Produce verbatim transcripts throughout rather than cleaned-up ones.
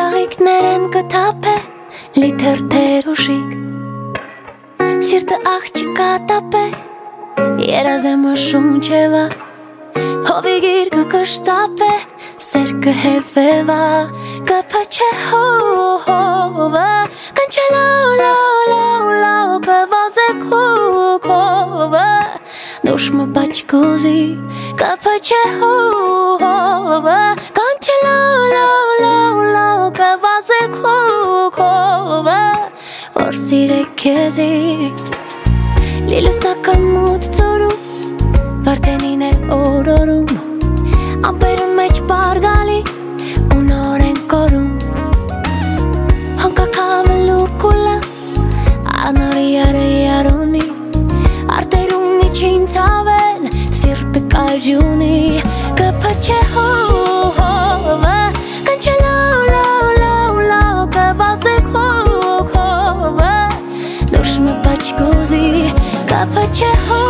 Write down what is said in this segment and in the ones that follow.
Ծաղիկներ են կթափե լի թերթեր ու շիկ Սիրտը աղջիկա տապե երազեմը շունչևա Հովի գիրկը կշտապե սեր կհևևա Կպաչե հովը Կանչե լավ լավ լավ լավ Կվազե քուքովը Նուշմը բաչկուզի Կպաչե հովը Կանչե լավ լավ լավ լավ Կվազե քուքովը Որ սիրեք քեզի Լիլուսնակը մութ ծորում Վարդենին է օրորում Ամպերուն մեջ բարգալի ու նոր են կորում Հանկակավը լուր կուլա Անորի արը ярունի Արտերում նիչին ծավեն Սիրտը կարյունի Կպաչե հովը Կանչե լավ լավ լավ լավ Կվազե քոքովը Նուշմը բաչկուզի Կպաչե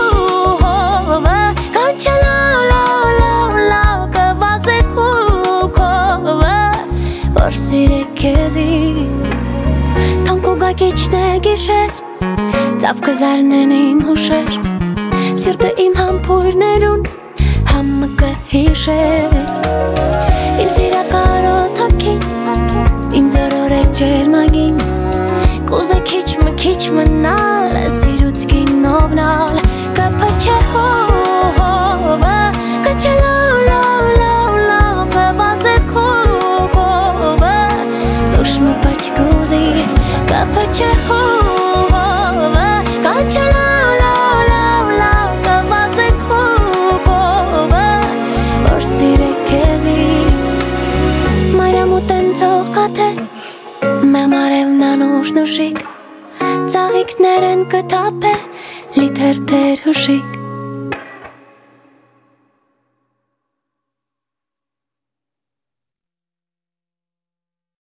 հովը Կանչե լավ լավ լավ լավ Կվազե քոքովը Որ սիրեք քեզի Թանք ու գակիչներ գիշեր Ծավ կզարնեն իմ հուշեր Սիրտը իմ համբույրներուն Համը կհիշեր Իմ սիրակարոթակին Իմ զորորեք ջերմագին Կուզե քիչ մը քիչ մնալ Սիրուց կինովնալ Կպաչե հովը Կանչե լավ լավ լավ լավ Կվազե քոքովը Նուշմը բաչկուզի Կպաչե հովը Կանչե լավ լավ լավ լավ Կվազե քոքովը Որ սիրեք քեզի Մայրամուտ են ծող կաթե Մեմարևն անուշ նուշիկ Ծաղիկներ են կթափե լի թերթեր հուշիկ